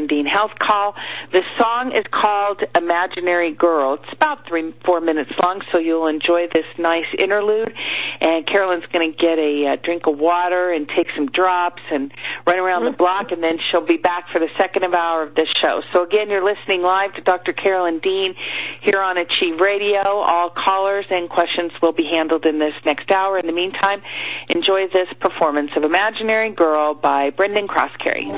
Carolyn Dean Health Call. The song is called Imaginary Girl. It's about 3-4 minutes long, so you'll enjoy this nice interlude. And Carolyn's going to get a drink of water and take some drops and run around the block, and then she'll be back for the second hour of this show. So again, you're listening live to Dr. Carolyn Dean here on Achieve Radio. All callers and questions will be handled in this next hour. In the meantime, enjoy this performance of Imaginary Girl by Brendan Crosscarry.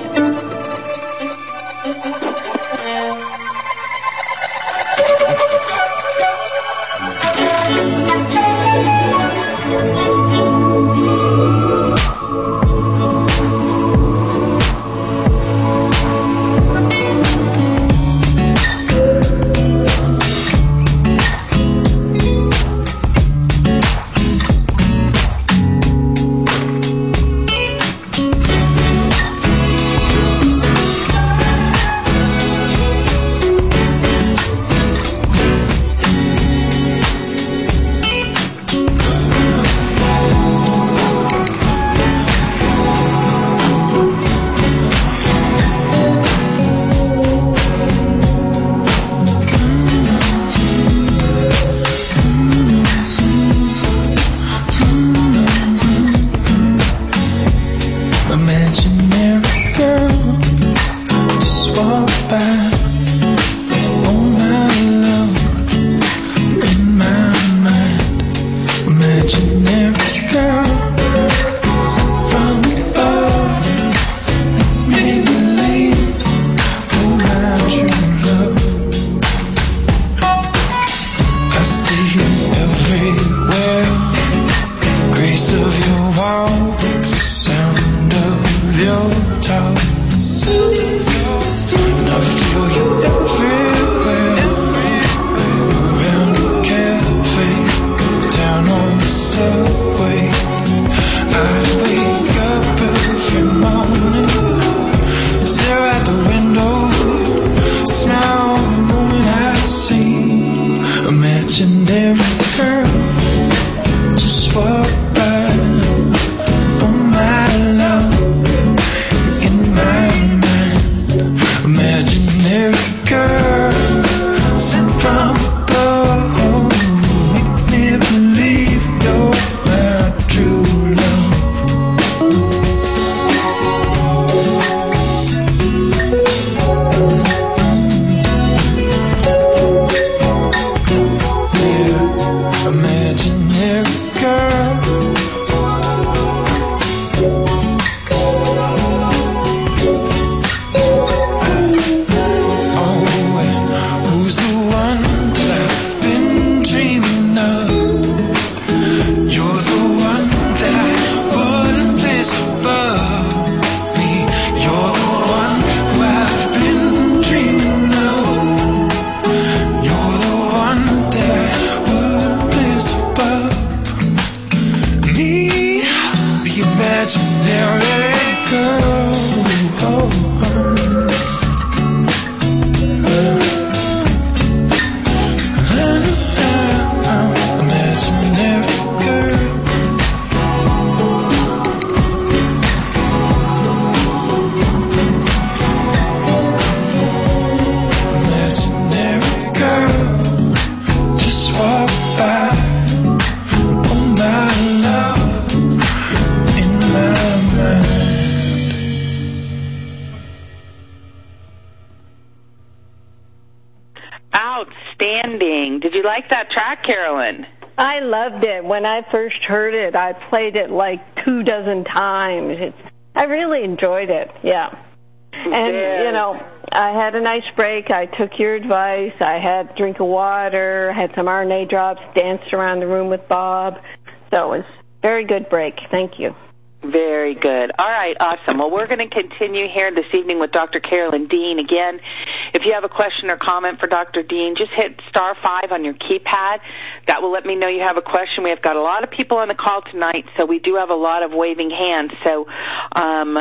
Outstanding. Did you like that track, Carolyn? I loved it. When I first heard it, I played it like 24 times. I really enjoyed it, yeah. And, you know, I had a nice break. I took your advice. I had a drink of water, had some RNA drops, danced around the room with Bob. So it was a very good break. Thank you. Very good. All right, awesome. Well, we're going to continue here this evening with Dr. Carolyn Dean. Again, if you have a question or comment for Dr. Dean, just hit *5 on your keypad. That will let me know you have a question. We have got a lot of people on the call tonight, so we do have a lot of waving hands. So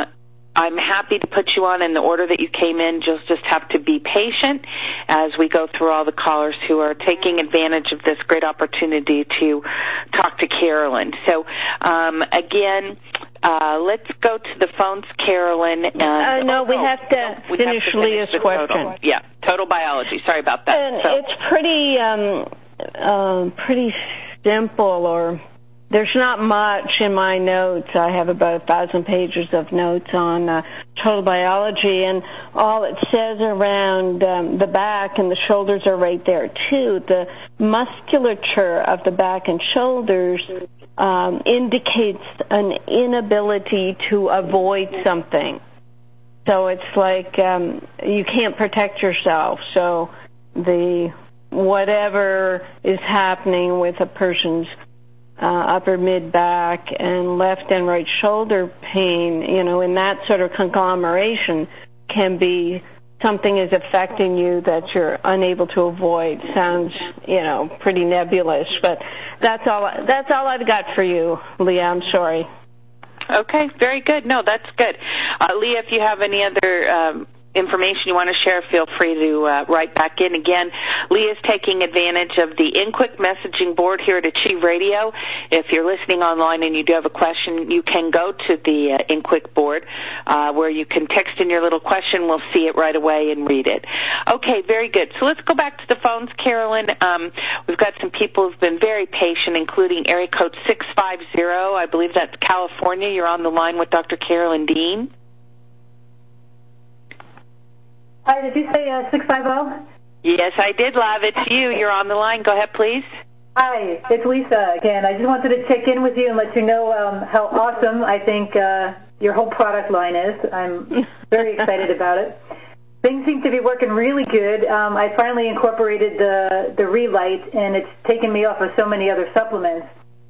I'm happy to put you on in the order that you came in. You'll just have to be patient as we go through all the callers who are taking advantage of this great opportunity to talk to Carolyn. So, again, let's go to the phones, Carolyn. No, we have to finish Leah's question. Total biology. Sorry about that. And it's pretty simple, or there's not much in my notes. I have about 1,000 pages of notes on total biology, and all it says around the back and the shoulders are right there, too. The musculature of the back and shoulders indicates an inability to avoid something. So it's like you can't protect yourself. So whatever is happening with a person's upper mid-back and left and right shoulder pain, in that sort of conglomeration can be something is affecting you that you're unable to avoid. Sounds, pretty nebulous, but that's all I've got for you, Leah. I'm sorry. Okay, very good. No, that's good. Leah, if you have any other information you want to share, feel free to write back in. Again, Leah's taking advantage of the InQuick messaging board here at Achieve Radio. If you're listening online and you do have a question, you can go to the InQuick board where you can text in your little question. We'll see it right away and read it. Okay, very good. So let's go back to the phones, Carolyn. We've got some people who've been very patient, including area code 650. I believe that's California. You're on the line with Dr. Carolyn Dean. Hi, did you say 650? Yes, I did, love. It's you. You're on the line. Go ahead, please. Hi, it's Lisa again. I just wanted to check in with you and let you know how awesome I think your whole product line is. I'm very excited about it. Things seem to be working really good. I finally incorporated the Relight, and it's taken me off of so many other supplements.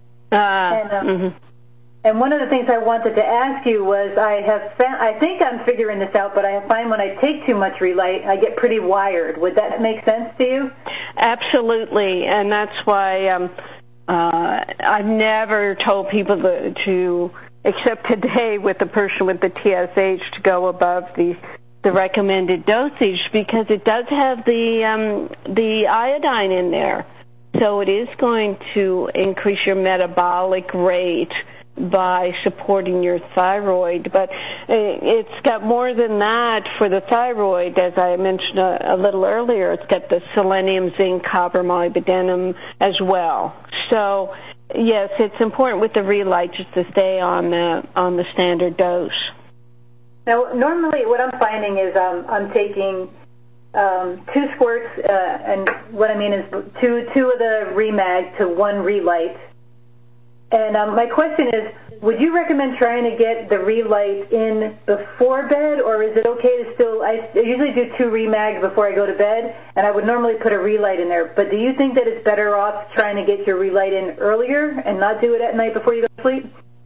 And one of the things I wanted to ask you was I think I'm figuring this out, but I find when I take too much Relight, I get pretty wired. Would that make sense to you? Absolutely, and that's why I've never told people to, except today with the person with the TSH, to go above the recommended dosage, because it does have the iodine in there. So it is going to increase your metabolic rate by supporting your thyroid, but it's got more than that for the thyroid. As I mentioned a little earlier, it's got the selenium, zinc, copper, molybdenum as well. So yes, it's important with the Relight just to stay on the standard dose. Now, normally what I'm finding is I'm taking 2 squirts, and what I mean is two of the Remag to 1 Relight. And my question is, would you recommend trying to get the Relight in before bed, or is it okay to still, I usually do 2 Remags before I go to bed, and I would normally put a Relight in there, but do you think that it's better off trying to get your Relight in earlier and not do it at night before you go to sleep?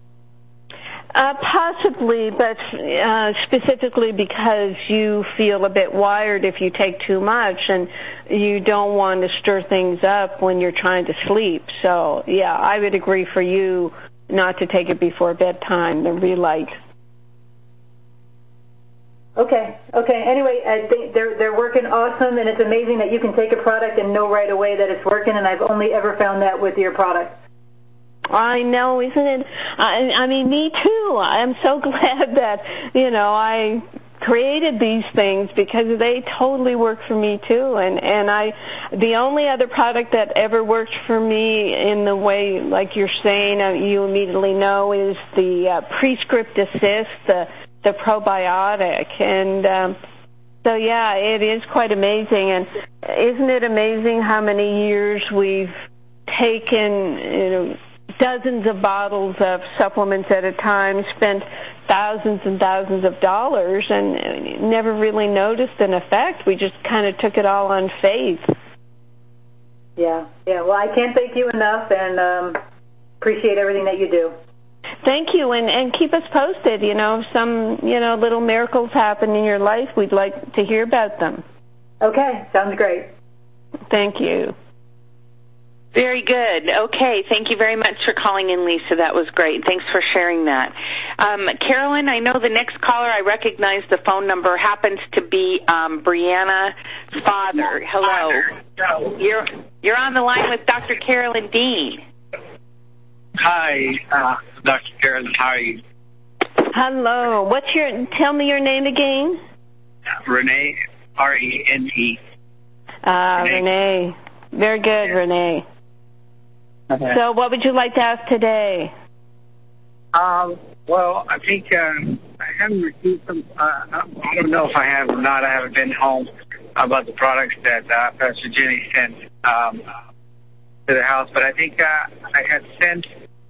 Possibly, but specifically because you feel a bit wired if you take too much, and you don't want to stir things up when you're trying to sleep. So, yeah, I would agree for you not to take it before bedtime, the Relight. Okay. Anyway, I think they're working awesome, and it's amazing that you can take a product and know right away that it's working, and I've only ever found that with your product. I know, isn't it? I mean, me too. I'm so glad that, I created these things because they totally work for me too. And the only other product that ever worked for me in the way, like you're saying, you immediately know, is the Prescript Assist, the probiotic. And so, yeah, it is quite amazing. And isn't it amazing how many years we've taken, dozens of bottles of supplements at a time, spent thousands and thousands of dollars, and never really noticed an effect. We just kind of took it all on faith. Yeah. Well, I can't thank you enough, and appreciate everything that you do. Thank you, and keep us posted. If some little miracles happen in your life, we'd like to hear about them. Okay, sounds great. Thank you. Very good. Okay, thank you very much for calling in, Lisa. That was great. Thanks for sharing that. Carolyn, I know the next caller, I recognize the phone number, happens to be Brianna's father. Hello. You're on the line with Dr. Carolyn Dean. Hi, Dr. Carolyn. How are you? Hello. Tell me your name again? Renee, R-E-N-E. Renee. Very good, Renee. Okay. So what would you like to ask today? Well, I think I haven't received some, I don't know if I have or not. I haven't been home about the products that Pastor Jenny sent to the house, but I think I had sent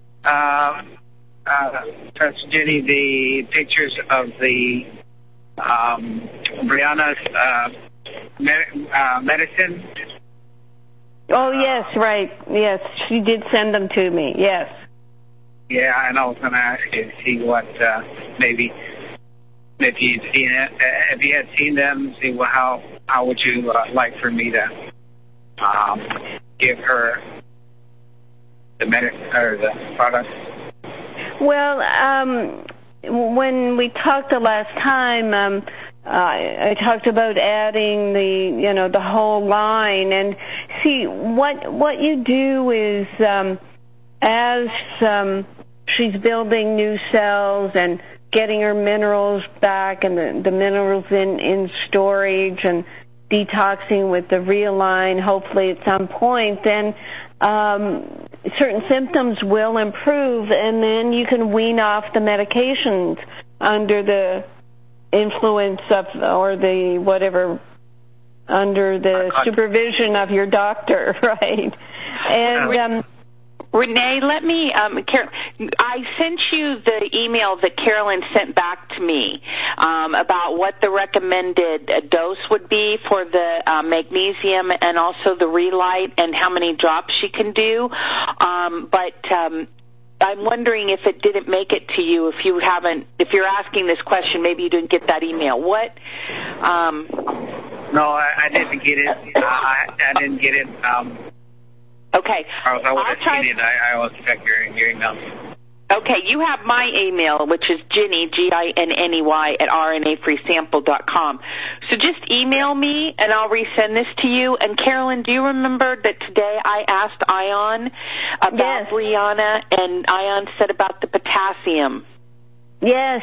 Pastor Jenny the pictures of the Brianna's medicine. Oh, yes, right. Yes, she did send them to me, yes. Yeah, and I was going to ask you to see what, maybe if you'd seen it, if you had seen them, see how would you like for me to give her the medicine or the product? Well, when we talked the last time, I talked about adding the whole line, and see what you do is as she's building new cells and getting her minerals back and the minerals in storage and detoxing with the Realign, hopefully at some point, then certain symptoms will improve, and then you can wean off the medications under the influence of, or the whatever, under the supervision of your doctor, right? And Renee, let me, I sent you the email that Carolyn sent back to me about what the recommended dose would be for the magnesium and also the Relight and how many drops she can do. But I'm wondering if it didn't make it to you, if you're asking this question, maybe you didn't get that email. What? No, I didn't get it. I didn't get it. Okay. I would have seen it. I will check your email. Okay, you have my email, which is Ginny, Ginney, at rnafreesample.com. So just email me, and I'll resend this to you. And, Carolyn, do you remember that today I asked Ion about Brianna, and Ion said about the potassium? Yes,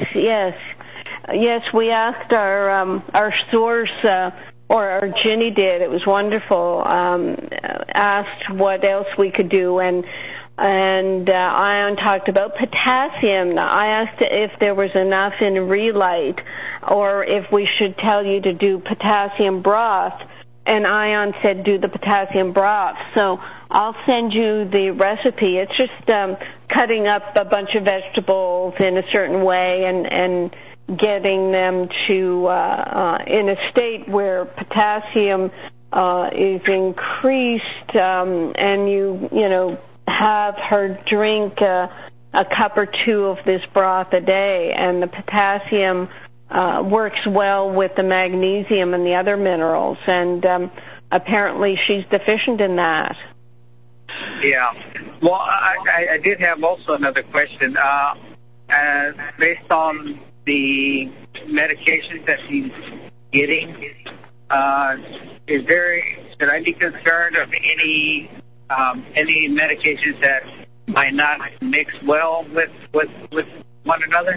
we asked our source, or Ginny did. It was wonderful. Asked what else we could do, and Ion talked about potassium. I asked if there was enough in Relight, or if we should tell you to do potassium broth. And Ion said do the potassium broth. So I'll send you the recipe. It's just cutting up a bunch of vegetables in a certain way and getting them to in a state where potassium is increased, and you have her drink a cup or two of this broth a day, and the potassium works well with the magnesium and the other minerals, and apparently she's deficient in that. Yeah. Well, I did have also another question. Based on the medications that she's getting, should I be concerned of any medications that might not mix well with one another?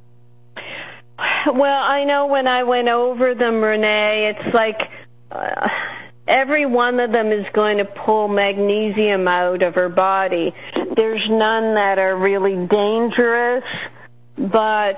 Well, I know when I went over them, Renee, it's like every one of them is going to pull magnesium out of her body. There's none that are really dangerous, but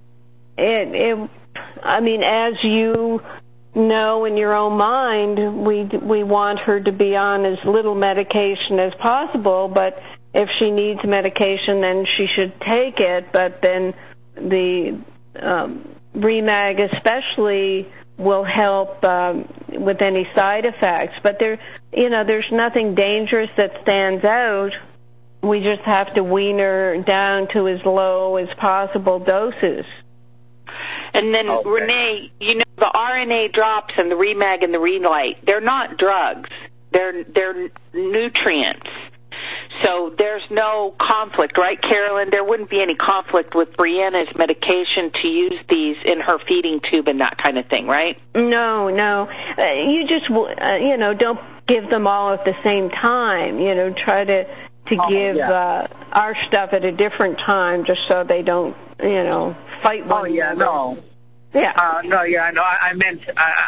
I mean, as you know in your own mind, we want her to be on as little medication as possible, but if she needs medication, then she should take it, but then the Remag especially will help with any side effects. But there's nothing dangerous that stands out. We just have to wean her down to as low as possible doses. And then, okay. Renee, the RNA drops and the Remag and the Relight, they're not drugs. they're nutrients. So there's no conflict, right, Carolyn? There wouldn't be any conflict with Brianna's medication to use these in her feeding tube and that kind of thing, right? No. You just, don't give them all at the same time. Try to give our stuff at a different time just so they don't, fight one another. Yeah. I know. I meant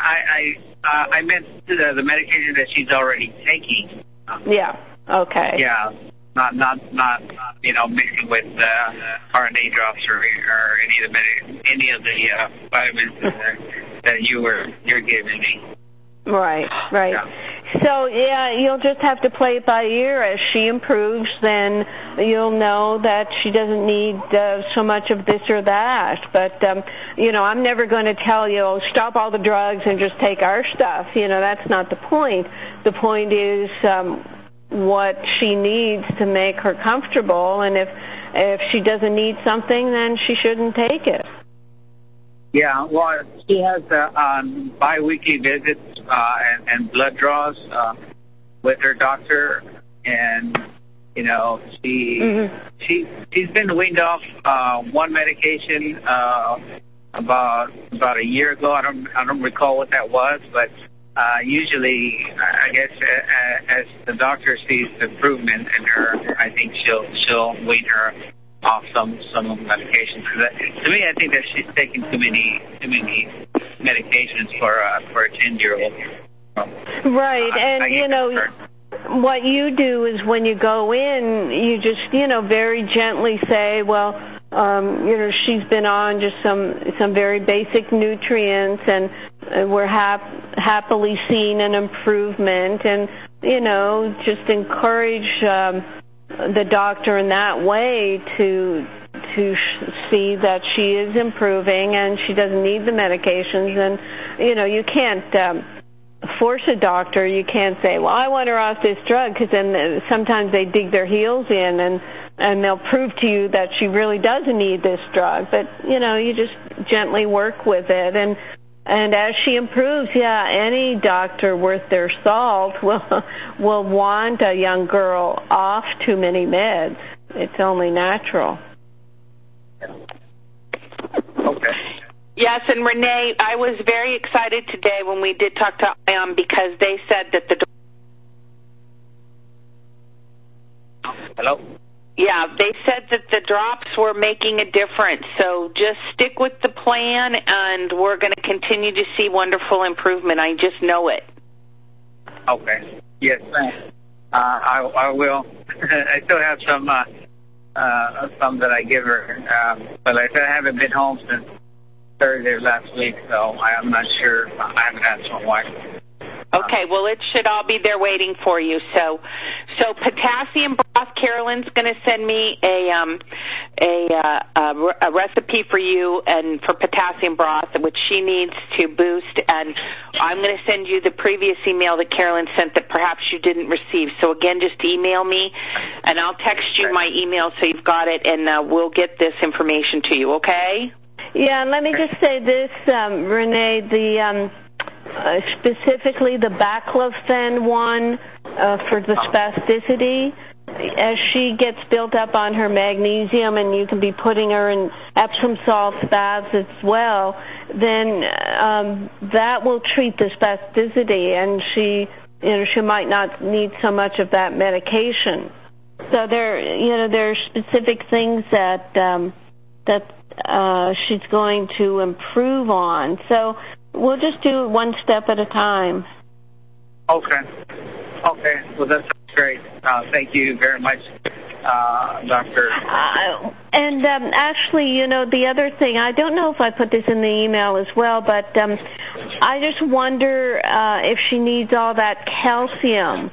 the medication that she's already taking. Yeah. Okay. Yeah. Not mixing with RNA drops or any of the vitamins that you're giving me. Right. Yeah. So, you'll just have to play it by ear. As she improves, then you'll know that she doesn't need so much of this or that. But, I'm never going to tell you, stop all the drugs and just take our stuff. That's not the point. The point is what she needs to make her comfortable. And if she doesn't need something, then she shouldn't take it. Yeah, well, she has bi-weekly visits and blood draws with her doctor, and she's been weaned off one medication about a year ago. I don't recall what that was, but usually, I guess as the doctor sees the improvement in her, I think she'll wean her off some of the medications. To me, I think that she's taking too many medications for a 10-year-old. Right, and what you do is when you go in, you just very gently say, well, she's been on just some very basic nutrients, and we're happily seeing an improvement, and just encourage the doctor in that way to see that she is improving and she doesn't need the medications. And you can't force a doctor. You can't say, well, I want her off this drug, because then sometimes they dig their heels in and they'll prove to you that she really doesn't need this drug. But you just gently work with it, and as she improves, any doctor worth their salt will want a young girl off too many meds. It's only natural. Okay. Yes, and Renee, I was very excited today when we did talk to IOM, because they said that Hello? Yeah, they said that the drops were making a difference. So just stick with the plan, and we're going to continue to see wonderful improvement. I just know it. Okay. Yes, thanks. I will. I still have some that I give her, but like I said, I haven't been home since Thursday of last week, so I'm not sure. I haven't asked my wife. Okay, well, it should all be there waiting for you. So potassium broth, Carolyn's going to send me a recipe for you and for potassium broth, which she needs to boost. And I'm going to send you the previous email that Carolyn sent that perhaps you didn't receive. So again, just email me, and I'll text you my email so you've got it, and we'll get this information to you. Okay? Yeah, and let me just say this, Renee, the specifically the baclofen one for the spasticity, as she gets built up on her magnesium, and you can be putting her in Epsom salt baths as well, then that will treat the spasticity, and she might not need so much of that medication. So there are specific things that she's going to improve on. So we'll just do it one step at a time. Okay. Well, that's great. Thank you very much, Doctor. And actually, the other thing, I don't know if I put this in the email as well, but I just wonder if she needs all that calcium.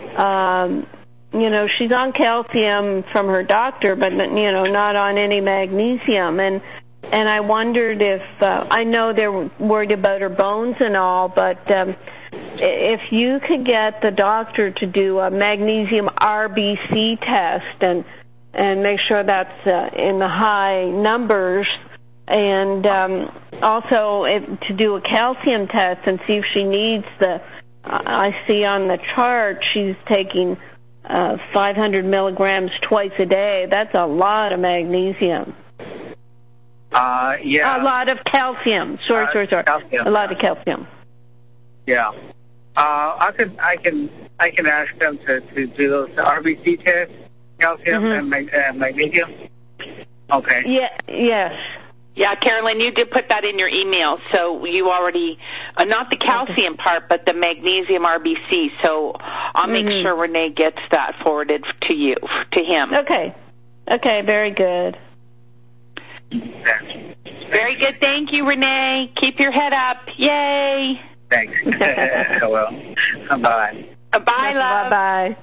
She's on calcium from her doctor, but, not on any magnesium. And I wondered if, I know they're worried about her bones and all, but if you could get the doctor to do a magnesium RBC test and make sure that's in the high numbers, and also to do a calcium test and see if she needs the I see on the chart she's taking 500 milligrams twice a day. That's a lot of magnesium. Yeah. A lot of calcium. Sorry. Calcium. A lot of calcium. Yeah. I can ask them to do those RBC tests, calcium and magnesium. Okay. Yeah. Yes. Yeah, Carolyn, you did put that in your email, so you already, not the calcium part, but the magnesium RBC, so I'll make sure Renee gets that forwarded to him. Okay, very good. Very good, thank you, Renee. Keep your head up. Yay! Thanks. Well, bye. Bye, love. Bye-bye.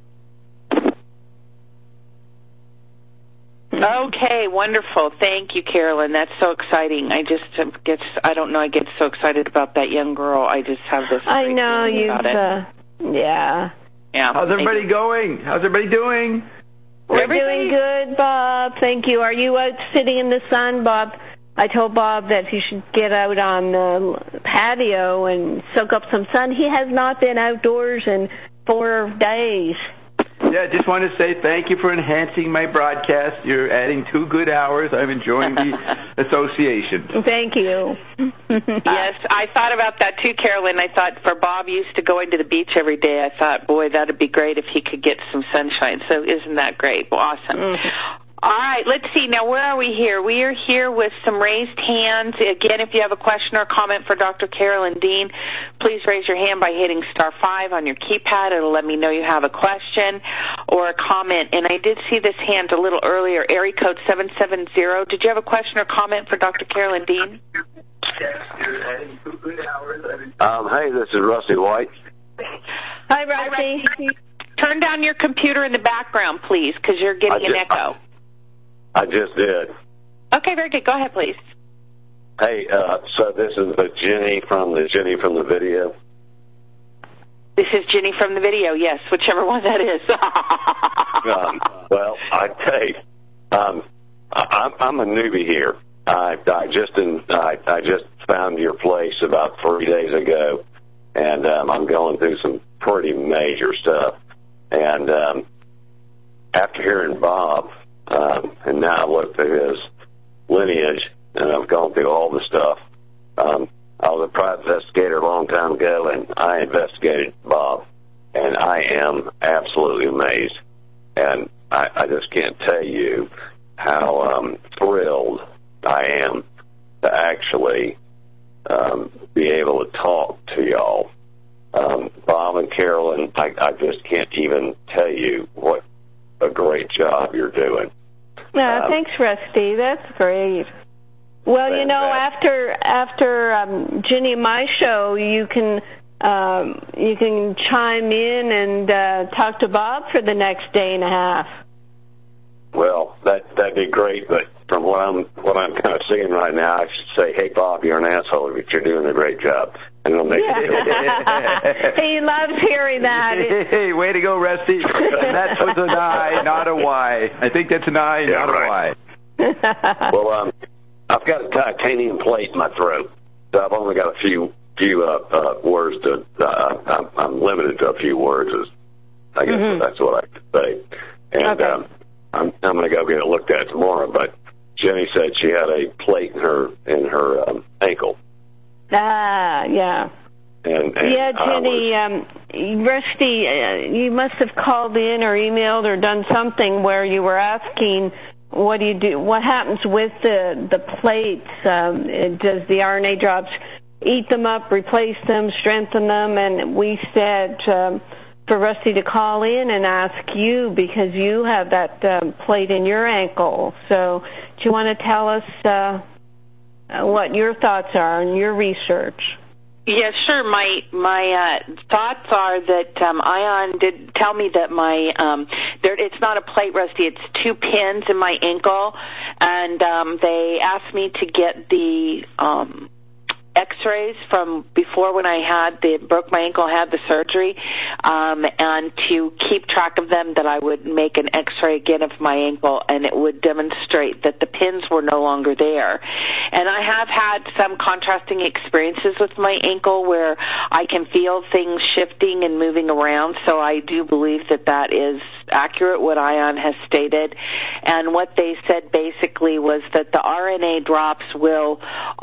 Okay, wonderful. Thank you, Carolyn. That's so exciting. I get so excited about that young girl. I just have this. I know Yeah. How's everybody going? How's everybody doing? We're doing good, Bob. Thank you. Are you out sitting in the sun, Bob? I told Bob that he should get out on the patio and soak up some sun. He has not been outdoors in 4 days. Yeah, I just want to say thank you for enhancing my broadcast. You're adding 2 good hours. I'm enjoying the association. Thank you. Yes, I thought about that too, Carolyn. I thought for Bob used to going to the beach every day. I thought, boy, that would be great if he could get some sunshine. So isn't that great? Well, awesome. All right, let's see. Now, where are we here? We are here with some raised hands. Again, if you have a question or comment for Dr. Carolyn Dean, please raise your hand by hitting *5 on your keypad. It'll let me know you have a question or a comment. And I did see this hand a little earlier, area code 770. Did you have a question or comment for Dr. Carolyn Dean? Hey, this is Rusty White. Hi, Rusty. Turn down your computer in the background, please, because you're getting an echo. I just did. Okay, very good. Go ahead, please. Hey, so this is Jenny from the video. This is Jenny from the video, yes, whichever one that is. Well, I tell you, I'm a newbie here. I just found your place about 3 days ago, and I'm going through some pretty major stuff. And after hearing Bob, and now I've looked at his lineage, and I've gone through all the stuff. I was a private investigator a long time ago, and I investigated Bob, and I am absolutely amazed. And I just can't tell you how thrilled I am to actually be able to talk to y'all. Bob and Carolyn, I just can't even tell you what a great job you're doing. Thanks, Rusty. That's great. Well, you know, after Jenny and my show, you can chime in and talk to Bob for the next day and a half. Well, that'd be great, but from what I'm kind of seeing right now, I should say, hey, Bob, you're an asshole, but you're doing a great job. And it'll make you feel good. He loves hearing that. Hey, way to go, Rusty. That was an I, not a Y. I think that's an I, not right. a Y. Well, I've got a titanium plate in my throat, so I've only got a few words to. I'm limited to a few words. I guess that's what I could say. And I'm going to go get it looked at tomorrow. But Jenny said she had a plate in her ankle. Yeah. And yeah, Jenny, Rusty, you must have called in or emailed or done something where you were asking, what do you do? What happens with the plates? Does the RNA drops eat them up, replace them, strengthen them? And we said for Rusty to call in and ask you because you have that plate in your ankle. So do you want to tell us what your thoughts are on your research? Yeah, sure. My thoughts are that Ion did tell me that my it's not a plate, Rusty. It's 2 pins in my ankle, and they asked me to get the x-rays from before when I broke my ankle, had the surgery, and to keep track of them, that I would make an x-ray again of my ankle, and it would demonstrate that the pins were no longer there. And I have had some contrasting experiences with my ankle where I can feel things shifting and moving around, so I do believe that is accurate, what ION has stated. And what they said basically was that the RNA drops will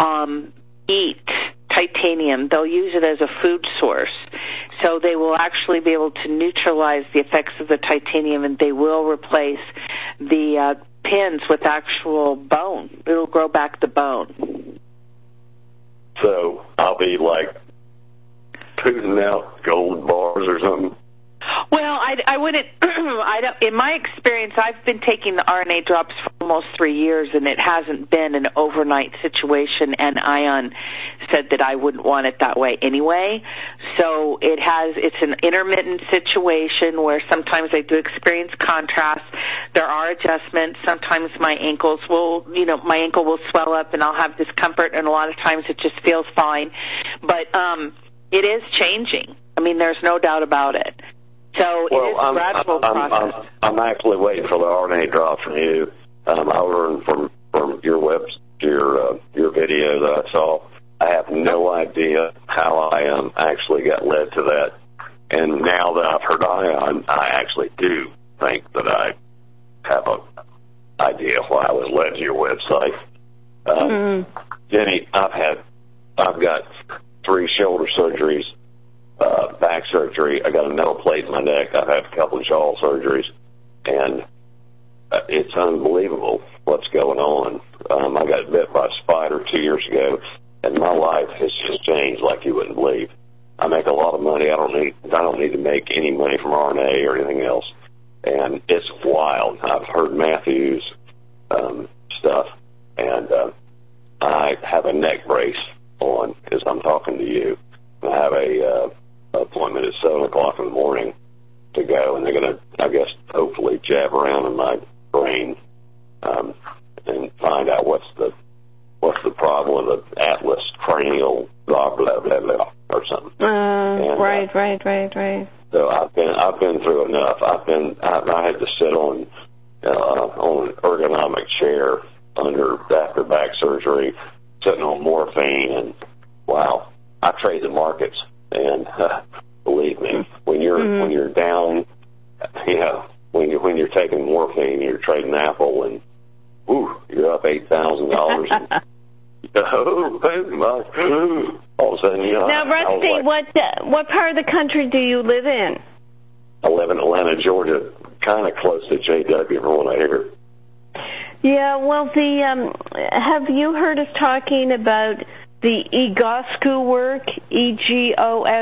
eat titanium. They'll use it as a food source. So they will actually be able to neutralize the effects of the titanium, and they will replace the pins with actual bone. It'll grow back the bone. So I'll be like putting out gold bars or something? Well, I wouldn't. In my experience, I've been taking the RNA drops for almost 3 years, and it hasn't been an overnight situation. And ION said that I wouldn't want it that way anyway. So it's an intermittent situation where sometimes I do experience contrast. There are adjustments. Sometimes my ankle will swell up, and I'll have discomfort, and a lot of times it just feels fine. But it is changing. I mean, there's no doubt about it. So it is a gradual process. I'm actually waiting for the RNA drop from you. I learned from your your video that I saw. I have no idea how I actually got led to that. And now that I've heard ION, I actually do think that I have an idea why I was led to your website. Jenny, I've got 3 shoulder surgeries. Back surgery. I got a metal plate in my neck. I've had a couple of jaw surgeries, and it's unbelievable what's going on. I got bit by a spider 2 years ago, and my life has just changed like you wouldn't believe. I make a lot of money. I don't need to make any money from RNA or anything else, and it's wild. I've heard Matthew's stuff, and I have a neck brace on as I'm talking to you. I have a appointment at 7 o'clock in the morning to go, and they're going to, I guess, hopefully jab around in my brain and find out what's the problem with the atlas cranial blah blah blah blah or something. Right. So I've been through enough. I had to sit on an ergonomic chair after back surgery, sitting on morphine, and wow. I trade the markets, and believe me, when you're down, when you're taking morphine, you're trading Apple, and you're up $8,000. All of a sudden, Now, Rusty, what part of the country do you live in? I live in Atlanta, Georgia, kind of close to JW from what I hear. Yeah, well, have you heard us talking about the Egoscue work, EGOSCUE?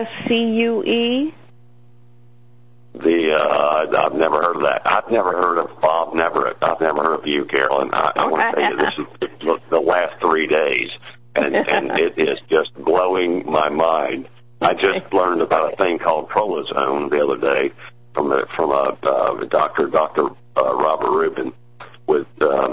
I've never heard of that. I've never heard of Bob Neverett. I've never heard of you, Carolyn. I want to tell you, this is the last 3 days, and it is just blowing my mind. I just learned about a thing called Prolozone the other day from a doctor, Dr. Robert Rubin, with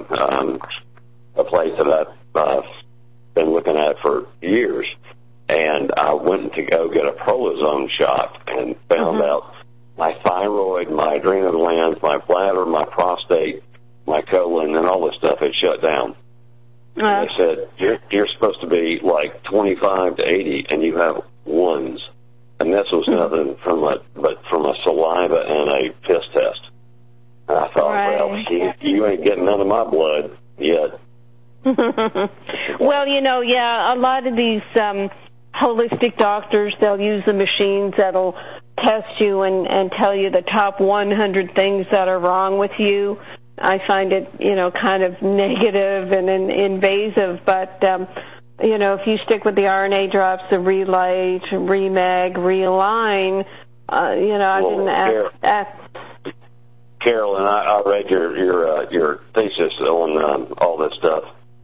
a place that I've been looking at for years, and I went to go get a Prolozone shot and found out my thyroid, my adrenal glands, my bladder, my prostate, my colon, and all this stuff had shut down. And they said, you're supposed to be like 25 to 80, and you have ones. And this was nothing but from a saliva and a piss test. And I thought, well, you ain't getting none of my blood yet. Well, a lot of these holistic doctors, they'll use the machines that'll test you and tell you the top 100 things that are wrong with you. I find it, kind of negative and invasive, but, if you stick with the RNA drops, the Relight, Remag, Realign, I didn't ask. Carolyn, I read your thesis on all this stuff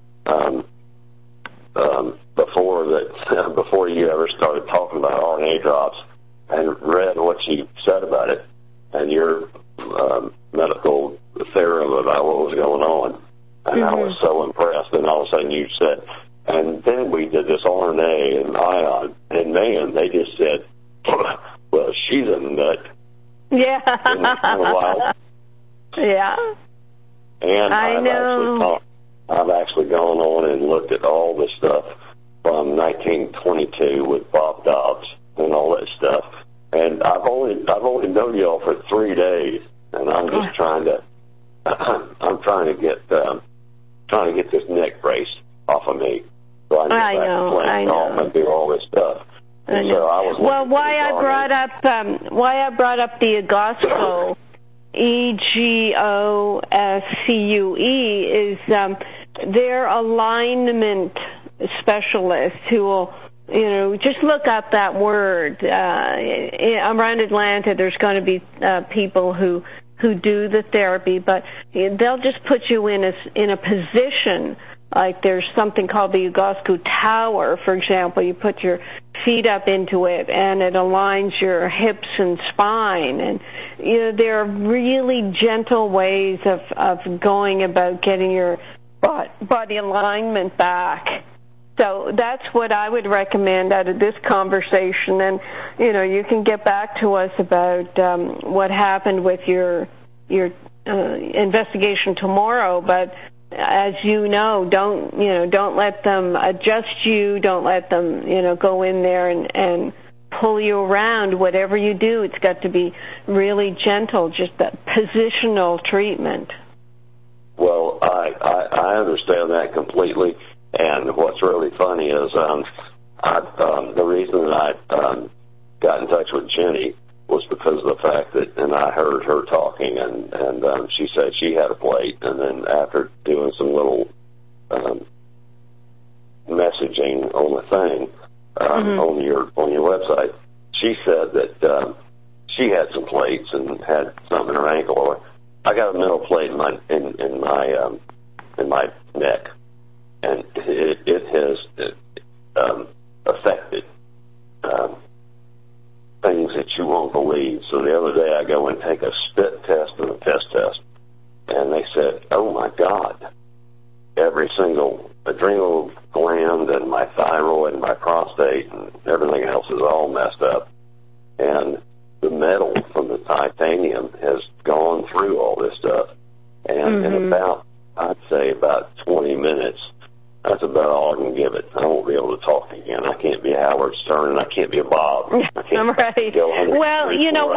before you ever started talking about RNA drops, and read what you said about it and your medical theorem about what was going on, and I was so impressed. And all of a sudden you said, And then we did this RNA and ion, and man, they just said, well, she's a nut. Yeah. Isn't that kind of wild? Yeah. And I've actually gone on and looked at all the stuff from 1922 with Bob Dobbs and all that stuff. And I've only known y'all for 3 days, and I'm just trying to get this neck brace off of me, so I can get back to playing golf and do all this stuff. And so I was why I brought up the Egoscue, EGOSCUE, is their alignment specialists who will, just look up that word. Around Atlanta, there's going to be people who do the therapy, but they'll just put you in a position. Like there's something called the Egoscue Tower, for example. You put your feet up into it, and it aligns your hips and spine. And there are really gentle ways of going about getting your body alignment back. So that's what I would recommend out of this conversation. And you can get back to us about what happened with your investigation tomorrow, but as don't let them adjust you. Don't let them, go in there and pull you around. Whatever you do, it's got to be really gentle, just that positional treatment. Well, I understand that completely. And what's really funny is the reason that I got in touch with Jenny was because of the fact that, and I heard her talking, and she said she had a plate, and then after doing some little messaging on the thing on your website, she said that she had some plates and had some in her ankle. Or I got a metal plate in my neck, and it has affected things that you won't believe. So the other day I go and take a spit test and a test test, and they said, oh my God, every single adrenal gland and my thyroid and my prostate and everything else is all messed up. And the metal from the titanium has gone through all this stuff. And in I'd say about 20 minutes, that's about all I can give it. I won't be able to talk again. I can't be Howard Stern, and I can't be a Bob. I'm right. Well,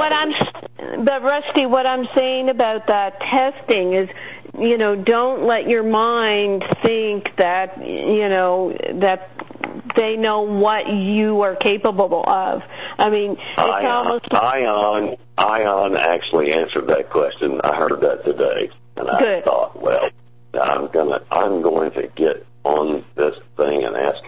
but Rusty, what I'm saying about that testing is, don't let your mind think that, that they know what you are capable of. I mean, it's almost... Ion actually answered that question. I heard that today, and I thought, well, I'm going to get on this thing and ask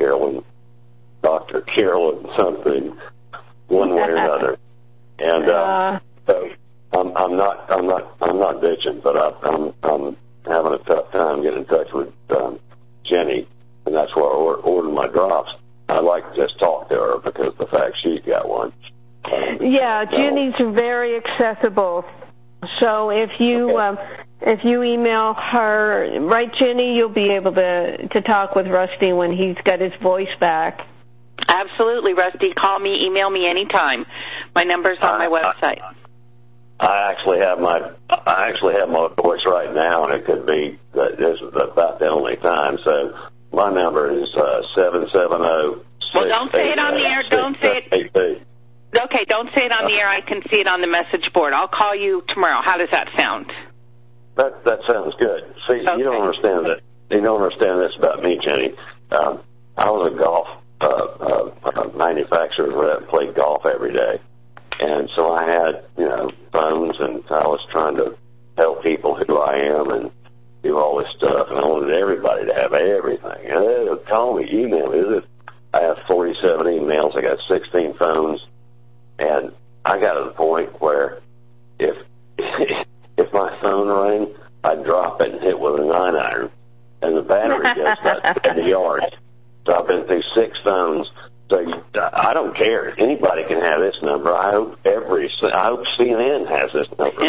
Dr. Carolyn something, one way or another. And so I'm not bitching, but I'm having a tough time getting in touch with Jenny, and that's why I ordered my drops. I'd like to just talk to her because of the fact she's got one. Jenny's very accessible. So if you email her, right, Jenny, you'll be able to talk with Rusty when he's got his voice back. Absolutely, Rusty. Call me, email me anytime. My number's on my website. I actually have my voice right now, and it could be that this is about the only time. So my number is 770. Well, don't say it on the air. Don't say it. Okay, don't say it on the air. I can see it on the message board. I'll call you tomorrow. How does that sound? That sounds good. See, okay. You don't understand that. You don't understand this about me, Jenny. I was a golf manufacturer that played golf every day, and so I had phones, and I was trying to tell people who I am and do all this stuff, and I wanted everybody to have everything. And they would call me, email me. I have 47 emails. I got 16 phones. And I got to the point where if my phone rang, I'd drop it and hit with a 9-iron, and the battery gets about 70 yards. So I've been through 6 phones. So I don't care. Anybody can have this number. I hope CNN has this number.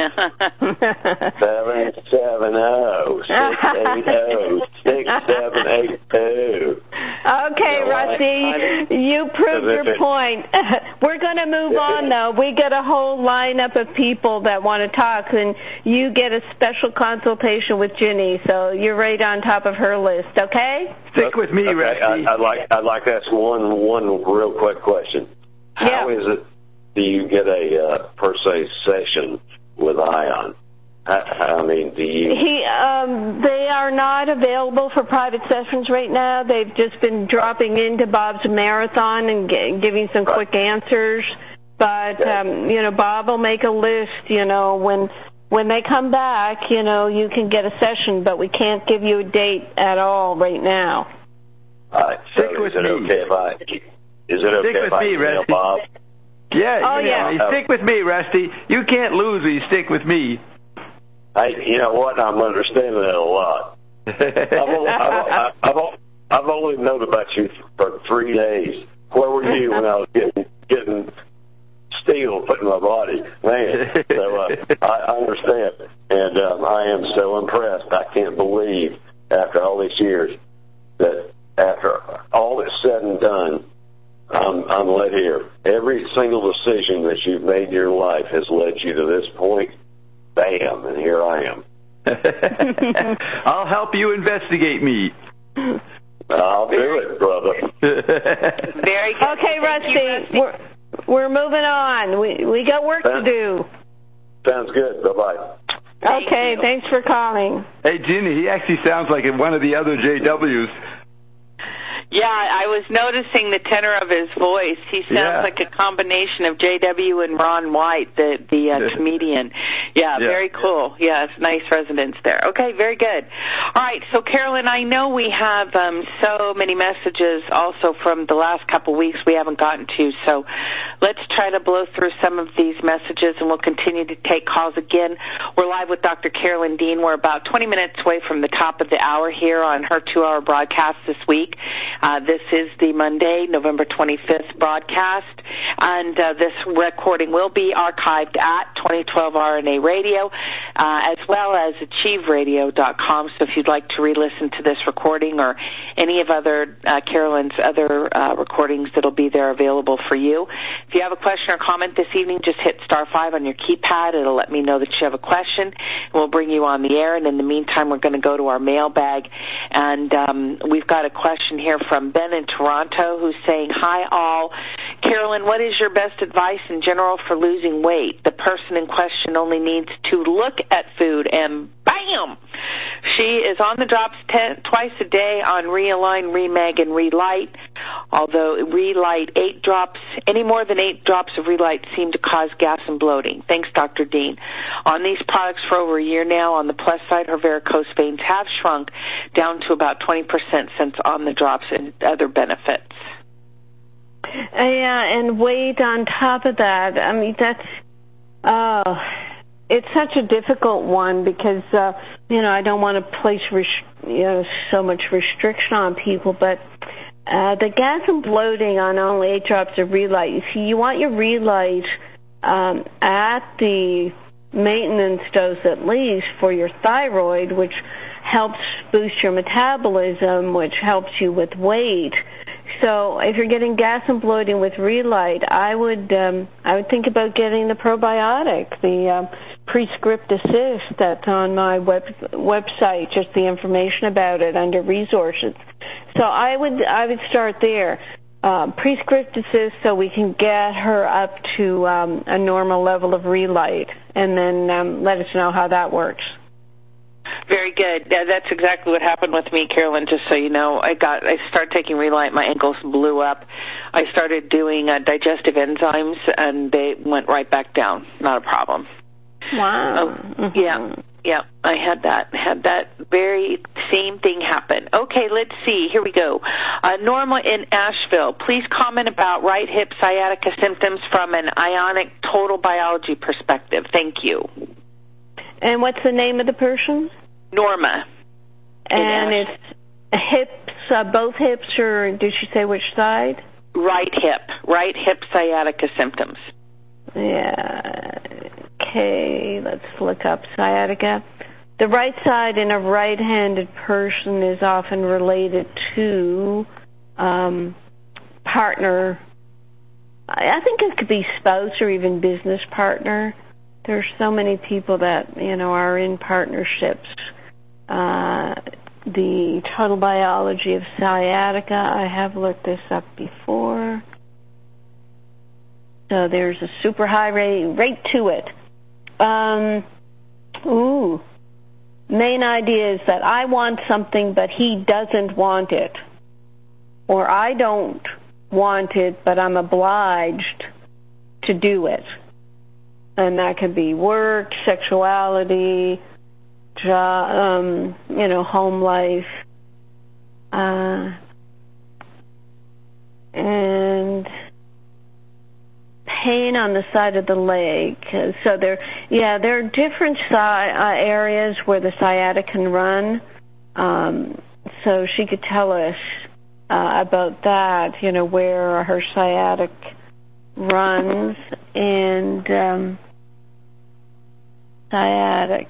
770-680-6782. Okay, Rusty, you proved your point. We're going to move on, though. We get a whole lineup of people that want to talk, and you get a special consultation with Ginny, so you're right on top of her list, okay? Stick with me, Rusty. I'd like to ask one real quick question. How is it do you get a per se session with Ion? I mean, do you? They are not available for private sessions right now. They've just been dropping into Bob's marathon and giving some quick answers. But Bob will make a list. When they come back, you can get a session, but we can't give you a date at all right now. All right. So is it okay if I email Bob? Yeah. Stick with me, Rusty. You can't lose if you stick with me. Hey, you know what? I'm understanding that a lot. I've only known about you for 3 days. Where were you when I was getting steel put in my body? Man, so I understand. And I am so impressed. I can't believe after all these years that after all that's said and done, I'm led here. Every single decision that you've made in your life has led you to this point. Bam, and here I am. I'll help you investigate me. I'll do it, brother. Very good. Okay, Rusty, we're moving on. We got work to do. Sounds good. Bye-bye. Okay, thanks for calling. Hey, Ginny, he actually sounds like one of the other JWs. Yeah, I was noticing the tenor of his voice. He sounds like a combination of J.W. and Ron White, the comedian. Yeah, very cool. Yeah, it's nice resonance there. Okay, very good. All right, so Carolyn, I know we have so many messages also from the last couple weeks we haven't gotten to, so let's try to blow through some of these messages, and we'll continue to take calls again. We're live with Dr. Carolyn Dean. We're about 20 minutes away from the top of the hour here on her 2-hour broadcast this week. This is the Monday, November 25th broadcast, and this recording will be archived at 2012 RNA Radio, as well as achieveradio.com. So if you'd like to re-listen to this recording or any of Carolyn's other recordings, that'll be there available for you. If you have a question or comment this evening, just hit *5 on your keypad. It'll let me know that you have a question, and we'll bring you on the air. And in the meantime, we're going to go to our mailbag, and we've got a question here from Ben in Toronto, who's saying, "Hi all. Carolyn, what is your best advice in general for losing weight? The person in question only needs to look at food and bam! She is on the drops twice a day on Realign, Remag, and Relight. Although Relight, any more than 8 drops of Relight seem to cause gas and bloating. Thanks, Dr. Dean. On these products for over a year now. On the plus side, her varicose veins have shrunk down to about 20% since on the drops and other benefits." Yeah, and weight on top of that. I mean, that's it's such a difficult one because I don't want to place so much restriction on people, but the gas and bloating on only 8 drops of Relight. You want your Relight at the maintenance dose at least for your thyroid, which helps boost your metabolism, which helps you with weight. So if you're getting gas and bloating with Relight, I would think about getting the probiotic, the Prescript Assist that's on my website, just the information about it under resources. So I would start there. Prescript Assist, so we can get her up to a normal level of Relight, and then let us know how that works. Very good. That's exactly what happened with me, Carolyn, just so you know. I started taking Relight, my ankles blew up. I started doing digestive enzymes, and they went right back down. Not a problem. Wow. Yeah, I had that very same thing happen. Okay, let's see. Here we go. Norma in Asheville, please comment about right hip sciatica symptoms from an ionic total biology perspective. Thank you. And what's the name of the person? Norma. And it's hips, both hips, or did she say which side? Right hip sciatica symptoms. Yeah. Okay, let's look up sciatica. The right side in a right-handed person is often related to partner. I think it could be spouse or even business partner. There's so many people that, are in partnerships. The total biology of sciatica, I have looked this up before. So there's a super high rate to it. Main idea is that I want something, but he doesn't want it. Or I don't want it, but I'm obliged to do it. And that could be work, sexuality, job, home life, and pain on the side of the leg. So there are different areas where the sciatica can run. So she could tell us about that, where her sciatic runs, and sciatic.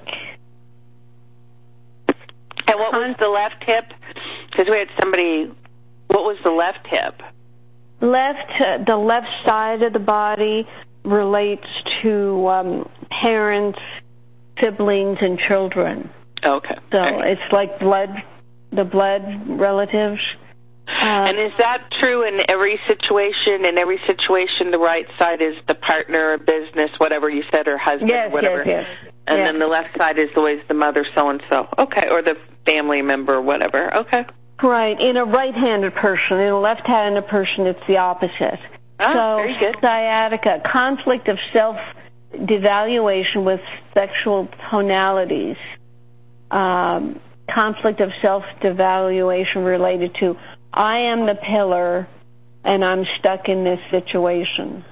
And what was the left hip? Because we had somebody, what was the left hip? The left side of the body relates to parents, siblings, and children. Okay. So it's like the blood relatives. And is that true in every situation? In every situation, the right side is the partner, business, whatever you said, or husband, whatever. Yes. And then the left side is always the mother, so-and-so. Okay, or the family member, whatever. Okay. Right. In a right-handed person. In a left-handed person, it's the opposite. Very good. Sciatica, conflict of self-devaluation with sexual tonalities. Conflict of self-devaluation related to, I am the pillar and I'm stuck in this situation.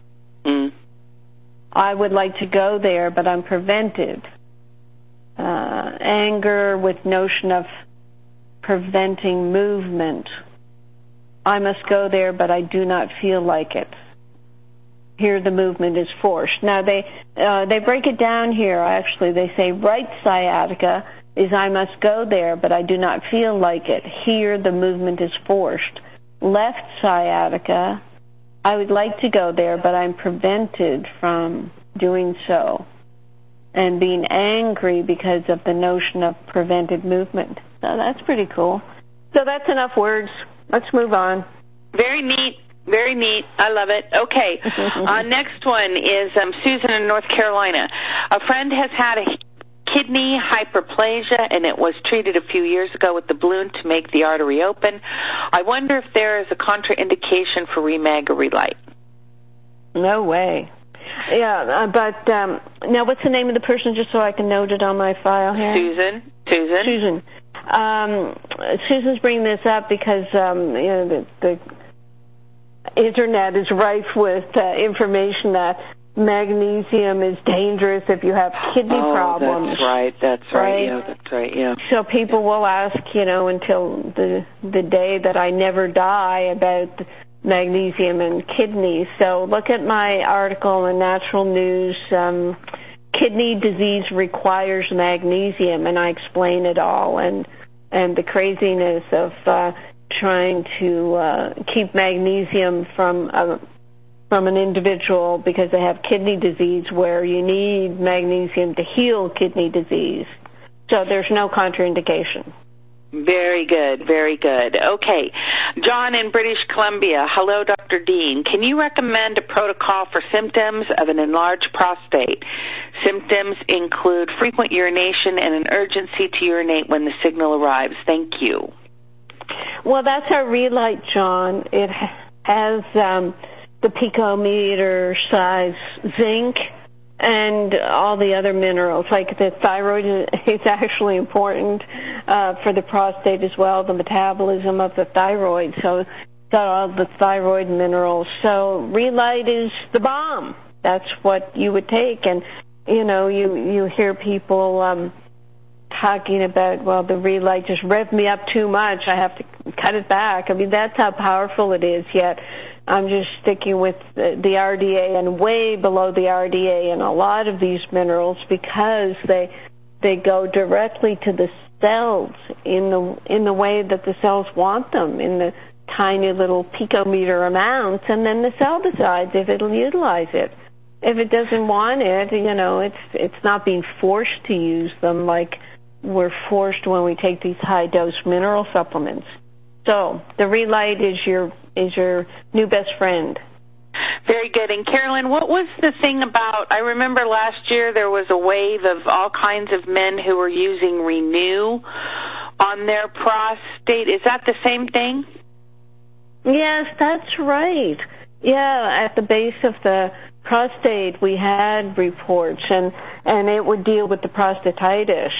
I would like to go there, but I'm prevented. Anger with notion of preventing movement. I must go there, but I do not feel like it. Here the movement is forced. Now they break it down here, actually. They say right sciatica is I must go there, but I do not feel like it. Here the movement is forced. Left sciatica, I would like to go there, but I'm prevented from doing so. And being angry because of the notion of prevented movement. So that's pretty cool. So that's enough words. Let's move on. Very neat. Very neat. I love it. Okay. Next one is Susan in North Carolina. A friend has had a kidney hyperplasia, and it was treated a few years ago with the balloon to make the artery open. I wonder if there is a contraindication for Remag or Relight. No way. Yeah, but now what's the name of the person, just so I can note it on my file here? Susan. Susan's bringing this up because the Internet is rife with information that magnesium is dangerous if you have kidney problems. That's right. Yeah. So people will ask, until the day that I never die about magnesium and kidneys. So look at my article in Natural News, Kidney Disease Requires Magnesium, and I explain it all, and the craziness of trying to keep magnesium from an individual because they have kidney disease, where you need magnesium to heal kidney disease. So there's no contraindication. Very good, very good. Okay. John in British Columbia. Hello, Dr. Dean. Can you recommend a protocol for symptoms of an enlarged prostate? Symptoms include frequent urination and an urgency to urinate when the signal arrives. Thank you. Well, that's our Relight, John. It has the picometer size zinc and all the other minerals, like the thyroid is actually important for the prostate as well, the metabolism of the thyroid. So it's got all the thyroid minerals. So Relight is the bomb. That's what you would take. And, you hear people talking about, well, the Relight just revved me up too much. I have to cut it back. I mean, that's how powerful it is, yet I'm just sticking with the RDA and way below the RDA in a lot of these minerals because they go directly to the cells in the way that the cells want them, in the tiny little picometer amounts, and then the cell decides if it'll utilize it. If it doesn't want it, it's not being forced to use them like we're forced when we take these high-dose mineral supplements. So the Relight is your new best friend. Very good. And Carolyn, what was the thing about, I remember last year there was a wave of all kinds of men who were using Renew on their prostate. Is that the same thing? Yes, that's right. Yeah, at the base of the prostate we had reports, and it would deal with the prostatitis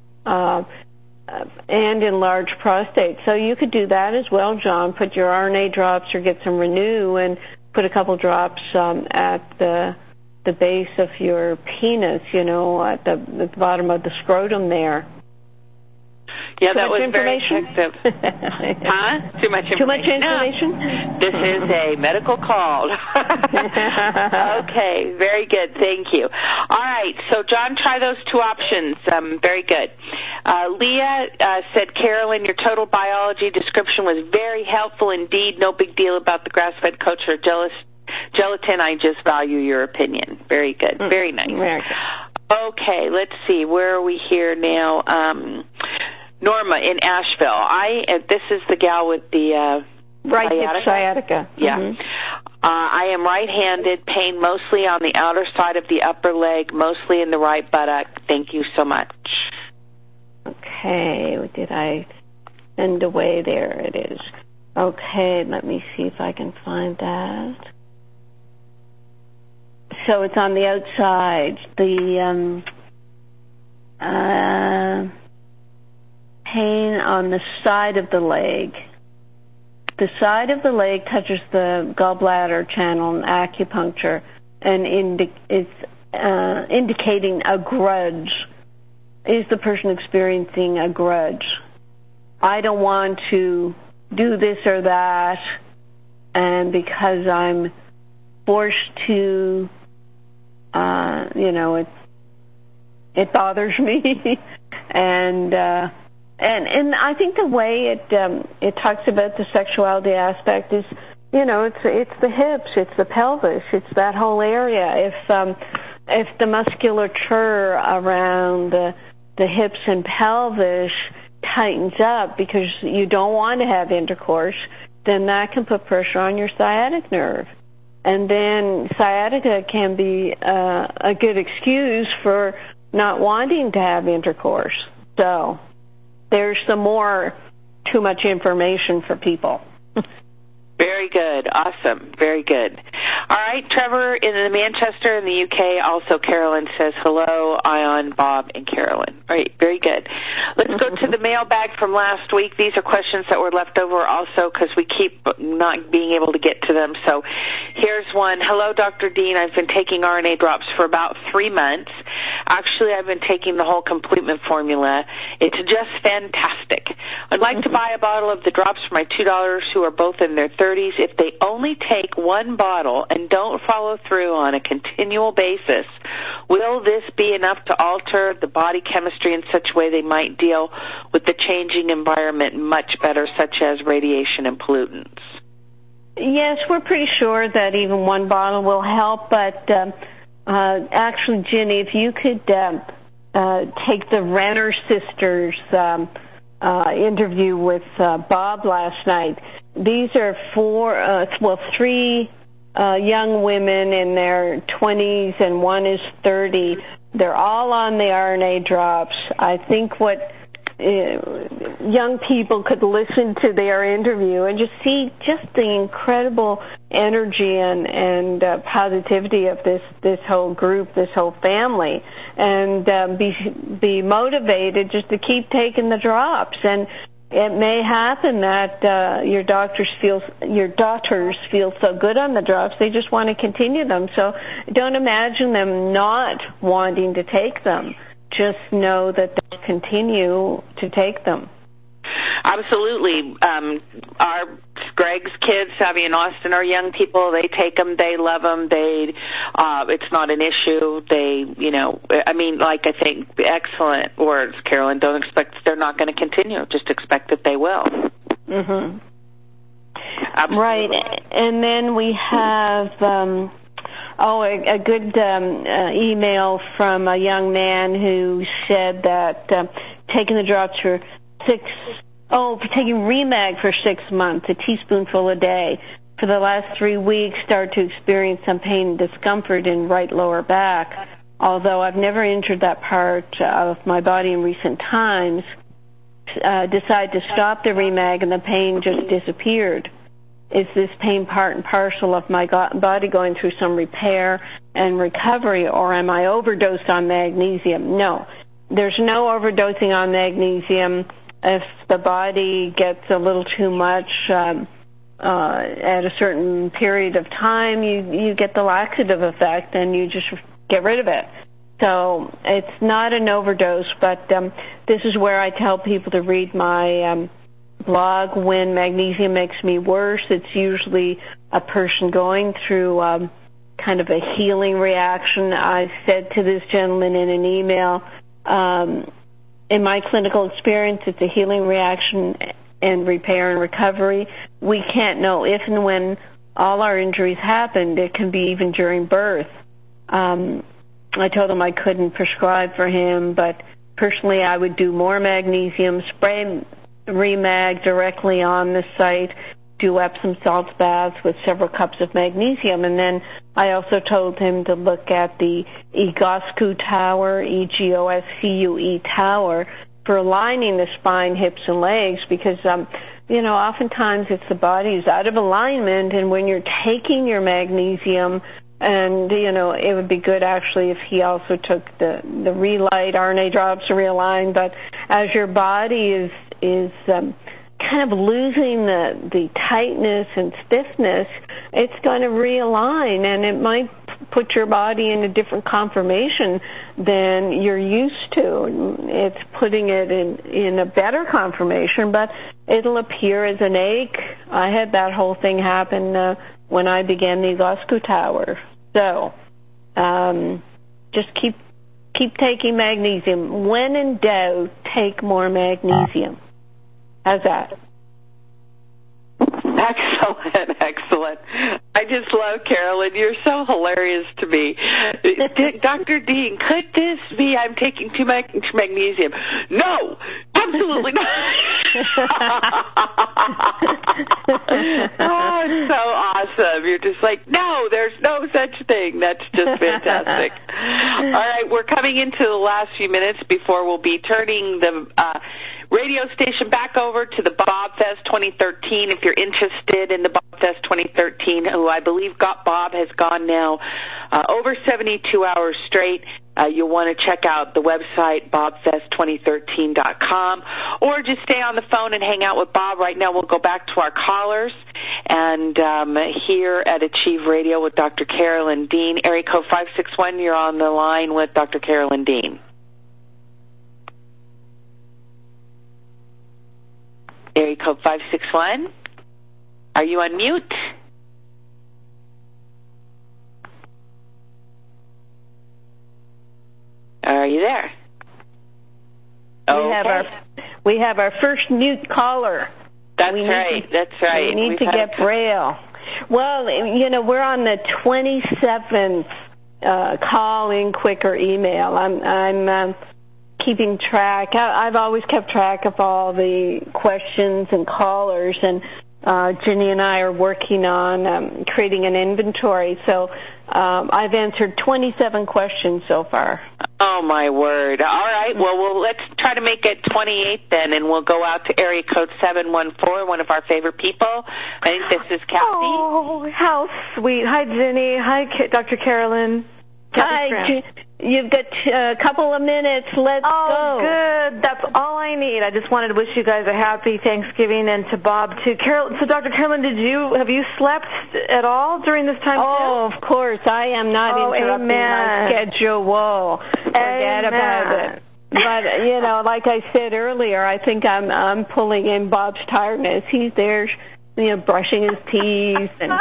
and enlarged prostate. So you could do that as well, John. Put your RNA drops or get some Renew and put a couple drops at the base of your penis, at the bottom of the scrotum there. Yeah, that was very effective. Huh? Too much information. Too much information? No. This is a medical call. Okay, very good. Thank you. All right, so John, try those two options. Very good. Leah said, Carolyn, your total biology description was very helpful indeed. No big deal about the grass-fed kosher gelatin. I just value your opinion. Very good. Very nice. Very good. Okay, let's see. Where are we here now? Norma in Asheville. This is the gal with the right hip sciatica. Yeah. Mm-hmm. I am right-handed, pain mostly on the outer side of the upper leg, mostly in the right buttock. Thank you so much. Okay, did I send away? There it is. Okay, let me see if I can find that. So it's on the outside. The pain on the side of the leg. The side of the leg touches the gallbladder channel in acupuncture, and it's indicating a grudge. Is the person experiencing a grudge? I don't want to do this or that, and because I'm forced to, it bothers me, and I think the way it talks about the sexuality aspect is, it's the hips, it's the pelvis, it's that whole area. If the musculature around the hips and pelvis tightens up because you don't want to have intercourse, then that can put pressure on your sciatic nerve. And then sciatica can be a good excuse for not wanting to have intercourse. So there's some more too much information for people. Very good. Awesome. Very good. All right, Trevor in Manchester in the UK. Also, Carolyn says, hello, Ion, Bob, and Carolyn. All right, very good. Let's go to the mailbag from last week. These are questions that were left over also because we keep not being able to get to them. So here's one. Hello, Dr. Dean. I've been taking RNA drops for about 3 months. Actually, I've been taking the whole complement formula. It's just fantastic. I'd like to buy a bottle of the drops for my two daughters who are both in their 30s. If they only take one bottle and don't follow through on a continual basis, will this be enough to alter the body chemistry in such a way they might deal with the changing environment much better, such as radiation and pollutants? Yes, we're pretty sure that even one bottle will help, but actually, Ginny, if you could take the Renner sisters interview with Bob last night. These are three young women in their 20s and one is 30. They're all on the RNA drops. I think what young people could listen to their interview and just see just the incredible energy and positivity of this whole group, this whole family, and be motivated just to keep taking the drops. And it may happen that your daughters feel so good on the drops they just want to continue them. So don't imagine them not wanting to take them. Just know that they'll continue to take them. Absolutely. Our Greg's kids, Savvy and Austin, are young people. They take them. They love them. It's not an issue. I think excellent words, Carolyn. Don't expect they're not going to continue. Just expect that they will. Mm-hmm. Absolutely. Right. And then we have a good email from a young man who said that taking the drops for taking Remag for 6 months, a teaspoonful a day. For the last 3 weeks, started to experience some pain and discomfort in right lower back. Although I've never injured that part of my body in recent times, decided to stop the Remag and the pain just disappeared. Is this pain part and parcel of my body going through some repair and recovery, or am I overdosed on magnesium? No. There's no overdosing on magnesium. If the body gets a little too much at a certain period of time, you get the laxative effect and you just get rid of it. So it's not an overdose, but this is where I tell people to read my blog. When magnesium makes me worse, it's usually a person going through kind of a healing reaction. I said to this gentleman in an email, in my clinical experience, it's a healing reaction and repair and recovery. We can't know if and when all our injuries happened. It can be even during birth. I told him I couldn't prescribe for him, but personally I would do more magnesium, spray Remag directly on the site, do Epsom salt baths with several cups of magnesium. And then I also told him to look at the Egoscue Tower, EGOSCUE Tower, for aligning the spine, hips, and legs, because, oftentimes it's the body is out of alignment, and when you're taking your magnesium, and, it would be good actually if he also took the Relight RNA drops to realign, but as your body is kind of losing the tightness and stiffness, it's going to realign, and it might put your body in a different conformation than you're used to. It's putting it in a better conformation, but it'll appear as an ache. I had that whole thing happen when I began the Egoscue Tower. So just keep taking magnesium. When in doubt, take more magnesium. How's that? Excellent. I just love Carolyn. You're so hilarious to me. Dr. Dean, could this be I'm taking too much magnesium? No, absolutely not. Oh, it's so awesome. You're just like, no, there's no such thing. That's just fantastic. All right, we're coming into the last few minutes before we'll be turning the radio station back over to the Bob Fest 2013. If you're interested in the Bob Fest 2013, who I believe Bob has gone now over 72 hours straight, you'll want to check out the website, bobfest2013.com, or just stay on the phone and hang out with Bob. Right now we'll go back to our callers, and here at Achieve Radio with Dr. Carolyn Dean. Area code 561, you're on the line with Dr. Carolyn Dean. Area code 561. Are you on mute? Are you there? We have our first mute caller. That's right. We need to get Braille. Well, we're on the 27th call-in quick or email. I'm keeping track. I've always kept track of all the questions and callers, and Ginny and I are working on creating an inventory. So I've answered 27 questions so far. Oh, my word. All right. Well, let's try to make it 28 then, and we'll go out to area code 714, one of our favorite people. I think this is Kathy. Oh, how sweet. Hi, Ginny. Hi, Dr. Carolyn. Hi, you've got a couple of minutes. Let's go. Oh, good. That's all I need. I just wanted to wish you guys a happy Thanksgiving, and to Bob, too. So, Dr. Carolyn, have you slept at all during this time? Oh, of course. I am not interrupting my schedule. Whoa. Forget about it. But, like I said earlier, I think I'm pulling in Bob's tiredness. He's there, brushing his teeth and...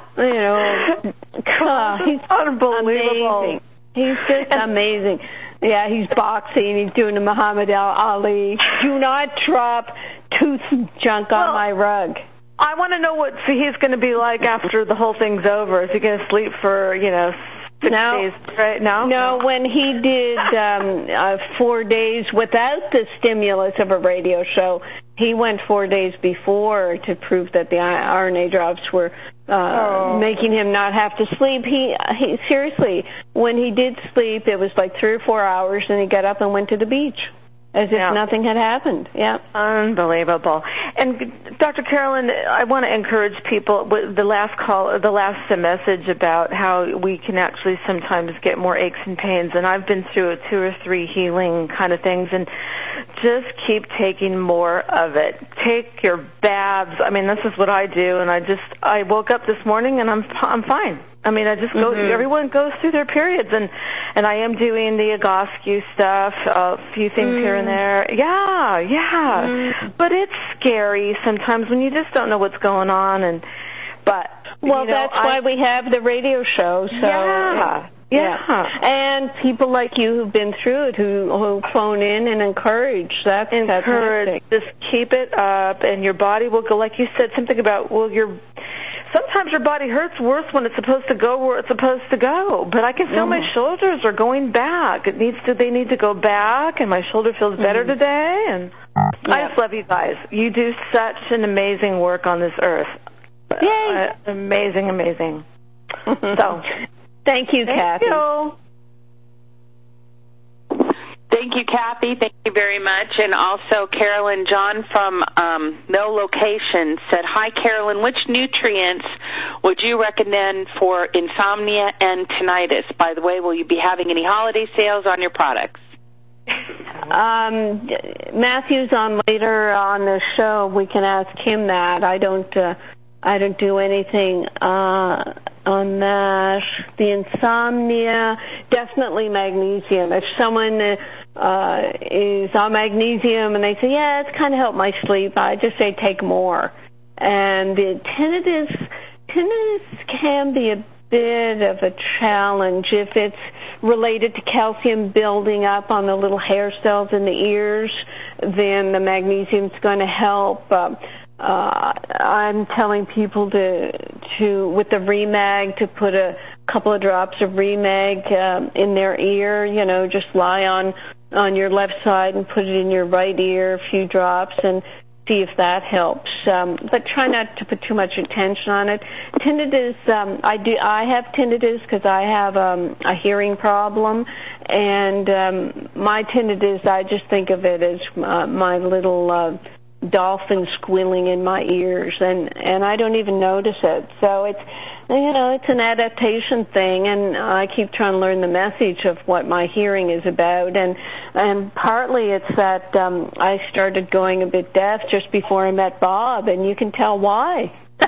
he's unbelievable. Amazing. He's just amazing. Yeah, he's boxing. He's doing the Muhammad Ali. Do not drop tooth junk on my rug. I want to know what he's going to be like after the whole thing's over. Is he going to sleep for, 6 days straight? No, when he did 4 days without the stimulus of a radio show, he went 4 days before to prove that the RNA drops were making him not have to sleep. He seriously, when he did sleep, it was like 3 or 4 hours, and he got up and went to the beach. As if nothing had happened. Yeah. Unbelievable. And Dr. Carolyn, I want to encourage people with the last message about how we can actually sometimes get more aches and pains. And I've been through 2 or 3 healing kind of things, and just keep taking more of it. Take your baths. I mean, this is what I do, and I woke up this morning and I'm fine. I mean, I just go. Everyone goes through their periods, and I am doing the Egoscue stuff, a few things here and there. Yeah. But it's scary sometimes when you just don't know what's going on. That's why we have the radio show. So yeah. And people like you who've been through it, who phone in and encourage. That's fantastic. Just keep it up, and your body will go. Like you said, something about sometimes your body hurts worse when it's supposed to go where it's supposed to go. But I can feel my shoulders are going back. They need to go back, and my shoulder feels better today. And I just love you guys. You do such an amazing work on this earth. Yay! Amazing. So, thank you, Kathy. Thank you. Thank you, Kathy. Thank you very much. And also, Carolyn John from Mill Location said, "Hi, Carolyn. Which nutrients would you recommend for insomnia and tinnitus? By the way, will you be having any holiday sales on your products?" Matthew's on later on the show. We can ask him that. I don't do anything on that. The insomnia, definitely magnesium. If someone is on magnesium and they say, it's kind of helped my sleep, I just say take more. And the tinnitus can be a bit of a challenge if it's related to calcium building up on the little hair cells in the ears. Then the magnesium's going to help. I'm telling people to with the Remag, to put a couple of drops of Remag in their ear. Just lie on your left side and put it in your right ear, a few drops, and see if that helps. But try not to put too much attention on it. Tinnitus, I have tinnitus because I have a hearing problem, and my tinnitus, I just think of it as my little dolphin squealing in my ears, and I don't even notice it. So it's an adaptation thing, and I keep trying to learn the message of what my hearing is about, and partly it's that I started going a bit deaf just before I met Bob, and you can tell why.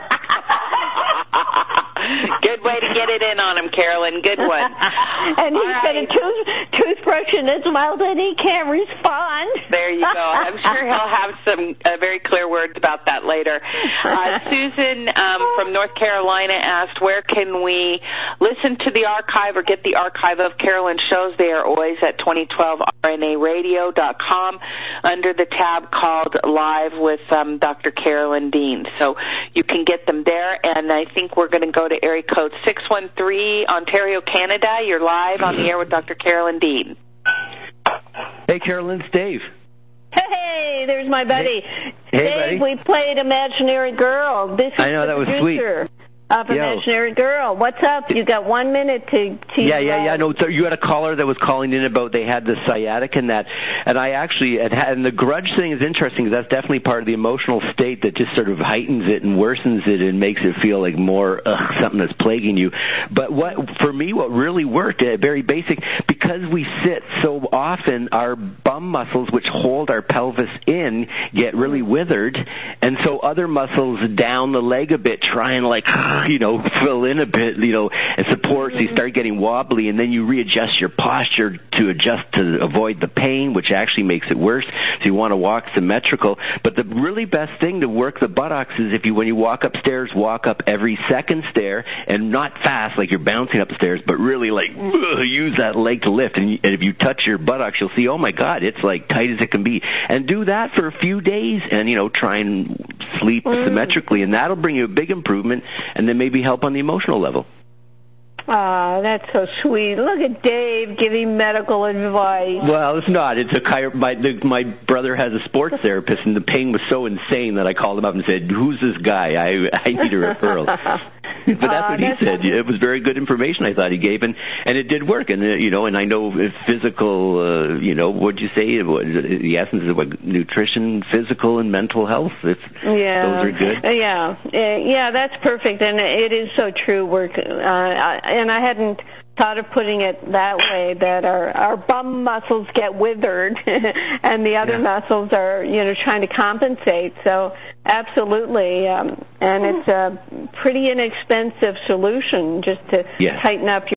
Good way to get it in on him, Carolyn. Good one. And he's got a toothbrush in his mouth, and he can't respond. There you go. I'm sure he'll have some very clear words about that later. Susan from North Carolina asked, where can we listen to the archive or get the archive of Carolyn's shows? They are always at 2012rnaradio.com under the tab called Live with Dr. Carolyn Dean. So you can get them there, and I think we're going to go to area code 613, Ontario, Canada. You're live on the air with Dr. Carolyn Dean. Hey, Carolyn, it's Dave. Hey, there's my buddy. Hey, Dave, buddy. We played Imaginary Girl. This is I know, that was sweet. Of Imaginary Girl. What's up? You got 1 minute to Yeah. No, so you had a caller that was calling in about they had the sciatic and that, and I actually and the grudge thing is interesting because that's definitely part of the emotional state that just sort of heightens it and worsens it and makes it feel like more something that's plaguing you. But what really worked, very basic, because we sit so often, our bum muscles which hold our pelvis in get really withered, and so other muscles down the leg a bit try and fill in a bit, and support, so you start getting wobbly, and then you readjust your posture to avoid the pain, which actually makes it worse. So you want to walk symmetrical. But the really best thing to work the buttocks is when you walk upstairs, walk up every second stair, and not fast like you're bouncing upstairs, but really use that leg to lift. And if you touch your buttocks, you'll see, oh my God, it's like tight as it can be. And do that for a few days, and try and sleep symmetrically, and that'll bring you a big improvement, and then maybe help on the emotional level. Ah, that's so sweet. Look at Dave giving medical advice. Well, it's not. It's my brother has a sports therapist, and the pain was so insane that I called him up and said, "Who's this guy? I need a referral." But that's what he said. It was very good information I thought he gave, and it did work. And and I know physical. What'd you say? The essence of nutrition, physical, and mental health. Those are good. Yeah, that's perfect, and it is so true. And I hadn't thought of putting it that way, that our bum muscles get withered and the other muscles are, trying to compensate. So absolutely. And it's a pretty inexpensive solution just to tighten up